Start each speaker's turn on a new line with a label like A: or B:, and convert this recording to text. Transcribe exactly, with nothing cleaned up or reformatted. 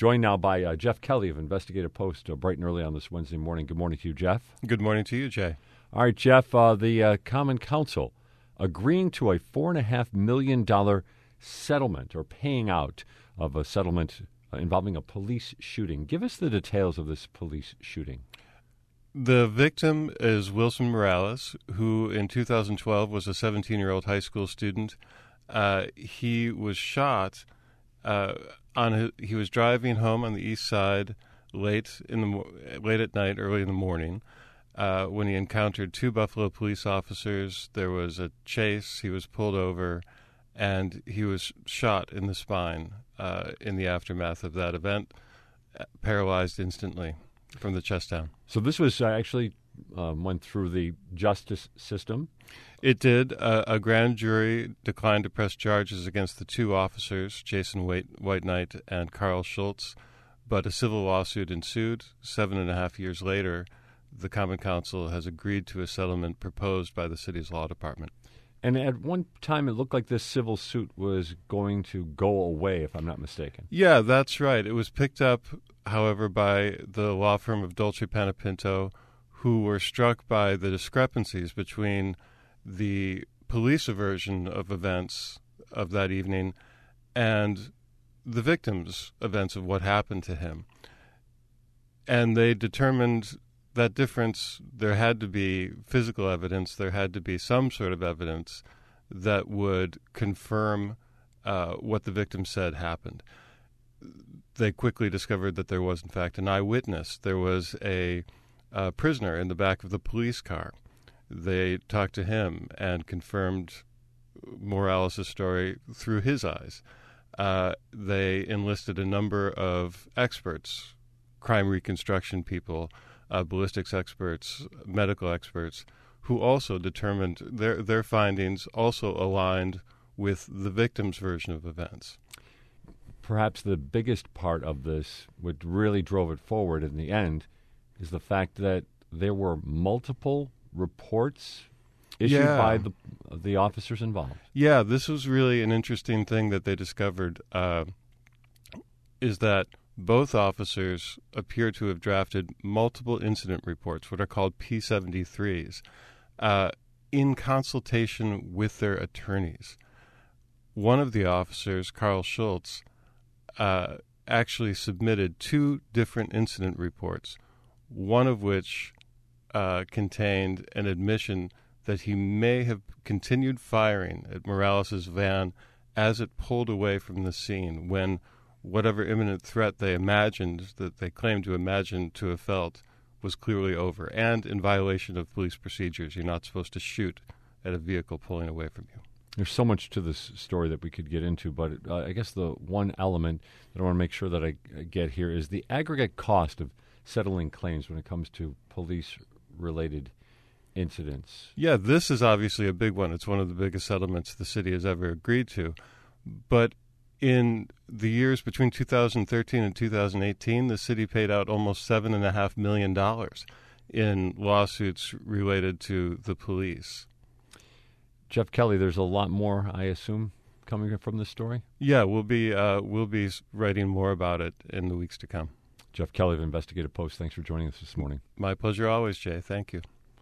A: Joined now by uh, Jeff Kelly of Investigative Post, uh, bright and early on this Wednesday morning. Good morning to you, Jeff.
B: Good morning to you, Jay.
A: All right, Jeff, uh, the uh, Common Council agreeing to a four point five million dollars settlement or paying out of a settlement uh, involving a police shooting. Give us the details of this police shooting.
B: The victim is Wilson Morales, who in two thousand twelve was a seventeen-year-old high school student. Uh, he was shot uh, on his, he was driving home on the east side late in the mo- late at night, early in the morning, uh, when he encountered two Buffalo police officers. There was a chase. He was pulled over, and he was shot in the spine uh, in the aftermath of that event, paralyzed instantly from the chest down.
A: So this was uh, actually um, went through the justice system.
B: It did. Uh, a grand jury declined to press charges against the two officers, Jason White, White Knight and Carl Schultz, but a civil lawsuit ensued. Seven and a half years later, the Common Council has agreed to a settlement proposed by the city's law department.
A: And at one time, it looked like this civil suit was going to go away, if I'm not mistaken.
B: Yeah, that's right. It was picked up, however, by the law firm of Dolce Panepinto, who were struck by the discrepancies between the police version of events of that evening and the victim's events of what happened to him. And they determined that difference, there had to be physical evidence, there had to be some sort of evidence that would confirm uh, what the victim said happened. They quickly discovered that there was, in fact, an eyewitness. There was a, a prisoner in the back of the police car. They talked to him and confirmed Morales' story through his eyes. Uh, they enlisted a number of experts, crime reconstruction people, Uh, ballistics experts, medical experts, who also determined their their findings also aligned with the victim's version of events.
A: Perhaps the biggest part of this, what really drove it forward in the end, is the fact that there were multiple reports issued
B: yeah.
A: by the the officers involved.
B: Yeah, this was really an interesting thing that they discovered, uh, is that both officers appear to have drafted multiple incident reports, what are called P seventy-threes, uh, in consultation with their attorneys. One of the officers, Carl Schultz, uh, actually submitted two different incident reports, one of which uh, contained an admission that he may have continued firing at Morales' van as it pulled away from the scene when whatever imminent threat they imagined, that they claimed to imagine to have felt, was clearly over, and in violation of police procedures. You're not supposed to shoot at a vehicle pulling away from you.
A: There's so much to this story that we could get into, but uh, I guess the one element that I want to make sure that I get here is the aggregate cost of settling claims when it comes to police-related incidents.
B: Yeah, this is obviously a big one. It's one of the biggest settlements the city has ever agreed to. But in the years between two thousand thirteen and two thousand eighteen, the city paid out almost seven point five million dollars in lawsuits related to the police.
A: Jeff Kelly, there's a lot more, I assume, coming from this story?
B: Yeah, we'll be, uh, we'll be writing more about it in the weeks to come.
A: Jeff Kelly of Investigative Post, thanks for joining us this morning.
B: My pleasure always, Jay. Thank you.